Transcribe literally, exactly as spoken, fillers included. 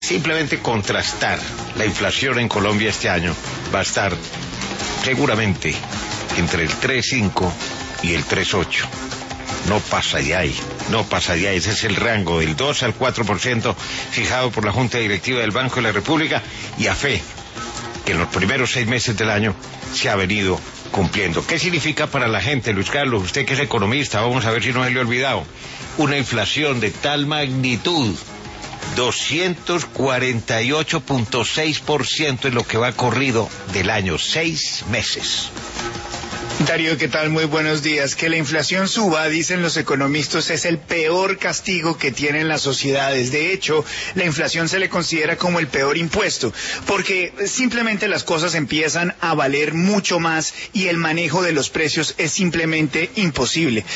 simplemente contrastar la inflación en Colombia este año, va a estar seguramente entre el tres punto cinco y el tres punto ocho. No pasa de ahí, no pasa de ahí. Ese es el rango del dos al cuatro por ciento fijado por la Junta Directiva del Banco de la República, y a fe que en los primeros seis meses del año se ha venido cumpliendo. ¿Qué significa para la gente, Luis Carlos? Usted que es economista, vamos a ver si no se le ha olvidado. Una inflación de tal magnitud, doscientos cuarenta y ocho punto seis por ciento en lo que va corrido del año, seis meses. Darío, ¿qué tal? Muy buenos días. Que la inflación suba, dicen los economistas, es el peor castigo que tienen las sociedades. De hecho, la inflación se le considera como el peor impuesto, porque simplemente las cosas empiezan a valer mucho más y el manejo de los precios es simplemente imposible.